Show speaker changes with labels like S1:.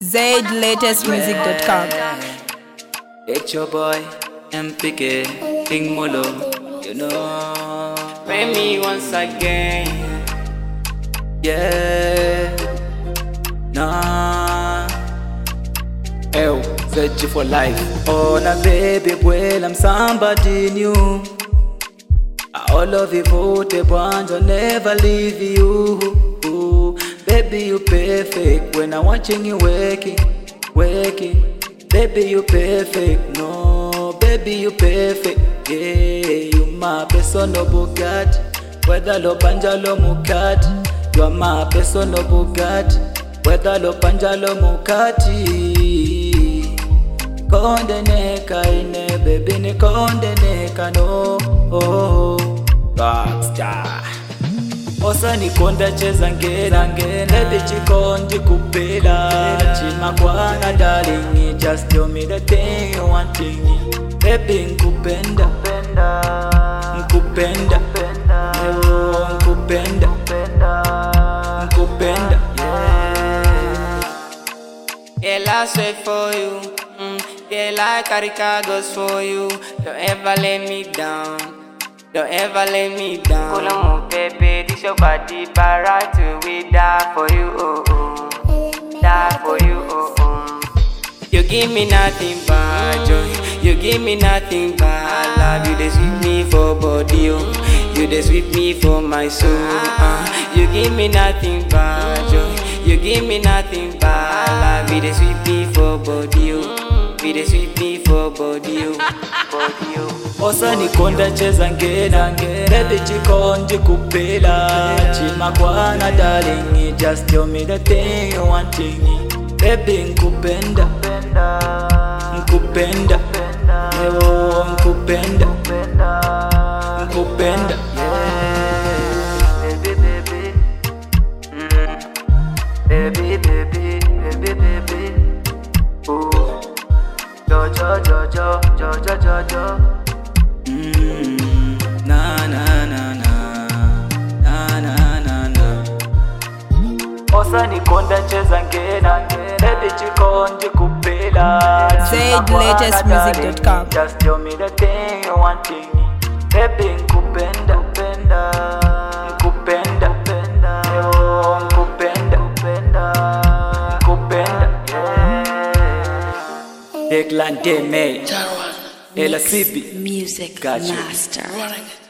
S1: ZLatestmusic.com.
S2: It's your boy, MPK, King Molo, you know.
S3: Pay me once again.
S2: Yeah, nah. Ew, search for life. Oh, na baby, well, I'm somebody new. All of you vote I'll never leave you. Ooh, baby, you perfect when I'm watching you working. Baby, you perfect. No, baby, you perfect. Yeah, you my personal Bugatti. Whether lo panja lo mukati, you are my personal Bugatti. Whether lo panja lo mukati. Konde neka ine, baby, ni konde neka no. Oh, rockstar. Osa ni konda cheza ngena, baby chikondi kupela. Chima kwana darling, just tell me the thing you want to. Baby nkupenda, nkupenda, oh nkupenda, nkupenda, yeah.
S3: Girl, I sweat for you. Girl, I carry cargoes for you. Don't ever let me down. Don't ever let me down. Kolomo baby, this your body, but right to we die for you, oh oh. Die for you, oh oh. You give me nothing but joy. You give me nothing but love. You just sweep me for body, oh. You just sweep me for my soul. You give me nothing but joy. You give me nothing but love. You just sweep me for body, oh. You just sweep me for body, oh. Body, oh.
S2: Osa ni konda cheza ngena, baby chikondi kupela. Chima kwana darling, just tell me the thing you want to. Baby nkupenda, nkupenda, oh nkupenda, nkupenda, yeah. Baby, baby, baby, baby, ooh, jo jo jo jo jo jo jo jo. Na na na na na na na na. Osa ni konda cheza ngena, baby chikondi kupela.
S1: ZLatestmusic.com.
S2: Just tell me the thing you want to. Baby nkupenda, nkupenda, oh nkupenda, nkupenda, yeah. Declan Deme, LCB
S4: Music
S2: Gotcha.
S4: Master.